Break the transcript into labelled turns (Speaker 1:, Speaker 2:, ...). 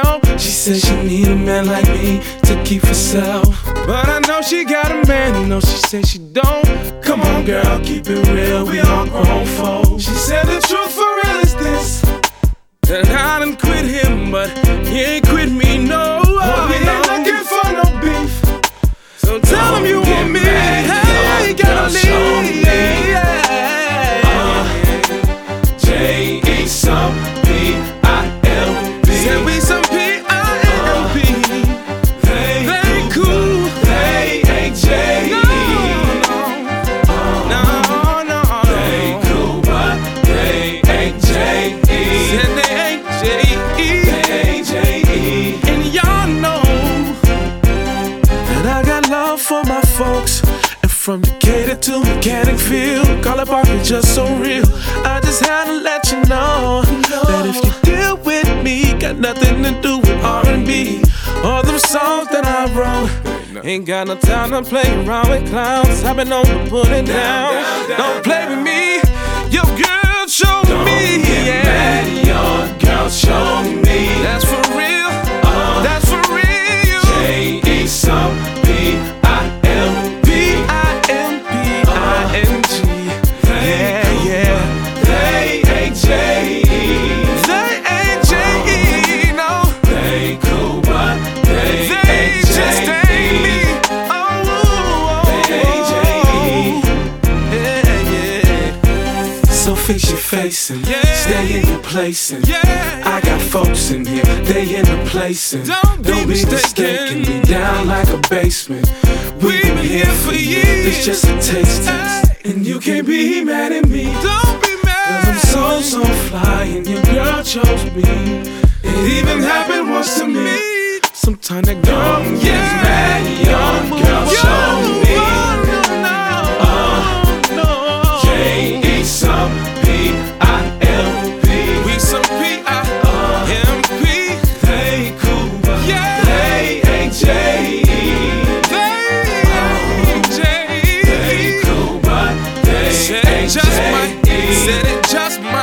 Speaker 1: help. She said she need a man like me to keep herself, but I know she got a man, you know she said she don't. Come on girl, keep it real, we all grown folks. She said the truth for real is this, that I done quit him, but he ain't quit me, no. He ain't looking for no beef, so tell him you want me. Hey, gotta leave. J-E-some-P-I-M-P. Said we some P-I-M-P. They ain't cool. They ain't J-E. No. They ain't cool, but they ain't J-E. Said they ain't J-E. They ain't J-E. And y'all know that I got love for my folks. From Decatur to Mechanicville, College Park is just so real. I just had to let you know that if you deal with me, got nothing to do with R&B. All them songs that I wrote, ain't got no time to play around with clowns. I've been known to put it down. Don't play with me, your girl showed me. Don't get mad, your girl showed me. That's for real, that's for real. J-E-some-P-I-M-P. Fix your face and stay in your place, and I got folks in here, they in the place, and don't be mistaken me down like a basement. We've been here for years, it's just a taste test, and you can't be mad at me. Don't be mad, 'cause I'm so fly and your girl chose me. It even happened once to me. Sometimes that girl gets mad, your girl showed me. J-E-some-P-I-M-P. We some P-I-M-P. They cool, but they ain't J-E. They ain't J-E. They cool, but they ain't J-E. Said it just might.